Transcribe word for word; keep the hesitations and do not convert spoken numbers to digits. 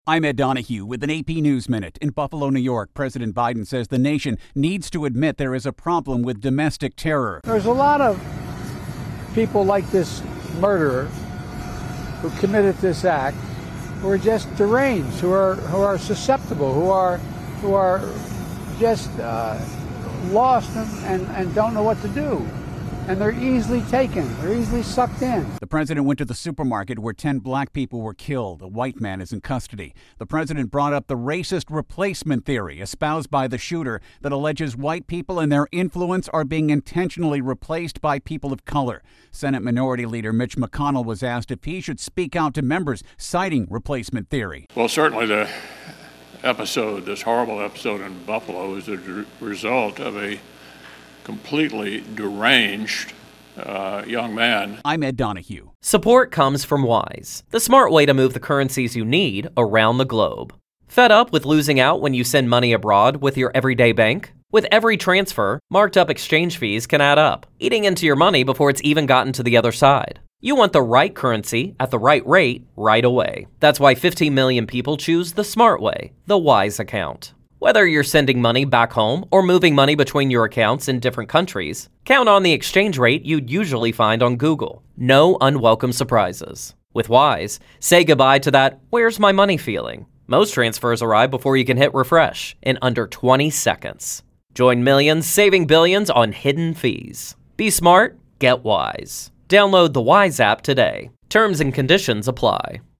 I'm Ed Donahue with an A P News Minute. In Buffalo, New York, President Biden says the nation needs to admit there is a problem with domestic terror. There's a lot of people like this murderer who committed this act who are just deranged, who are who are susceptible, who are who are just uh, lost and, and, and don't know what to do. And they're easily taken. They're easily sucked in. The president went to the supermarket where ten black people were killed. A white man is in custody. The president brought up the racist replacement theory espoused by the shooter that alleges white people and their influence are being intentionally replaced by people of color. Senate Minority Leader Mitch McConnell was asked if he should speak out to members citing replacement theory. Well, certainly the episode, this horrible episode in Buffalo, is a d- result of a completely deranged uh, young man. I'm Ed Donahue. Support comes from Wise, the smart way to move the currencies you need around the globe. Fed up with losing out when you send money abroad with your everyday bank? With every transfer, marked up exchange fees can add up, eating into your money before it's even gotten to the other side. You want the right currency at the right rate right away. That's why fifteen million people choose the smart way, the Wise account. Whether you're sending money back home or moving money between your accounts in different countries, count on the exchange rate you'd usually find on Google. No unwelcome surprises. With Wise, say goodbye to that "where's my money" feeling. Most transfers arrive before you can hit refresh in under twenty seconds. Join millions saving billions on hidden fees. Be smart, get Wise. Download the Wise app today. Terms and conditions apply.